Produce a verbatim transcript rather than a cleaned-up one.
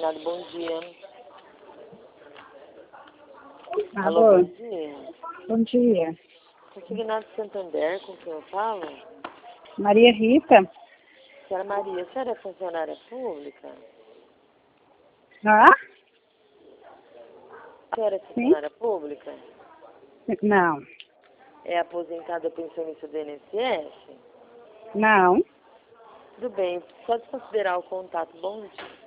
Signado, bom dia. Alô, Alô, bom dia. bom dia. Consignado Santander, com quem eu falo? Maria Rita? Senhora Maria, a senhora é funcionária pública? Ah? A senhora é Sim? funcionária pública? Não. É aposentada pensionista do I N S S? Não. Tudo bem, pode considerar o contato. Bom dia.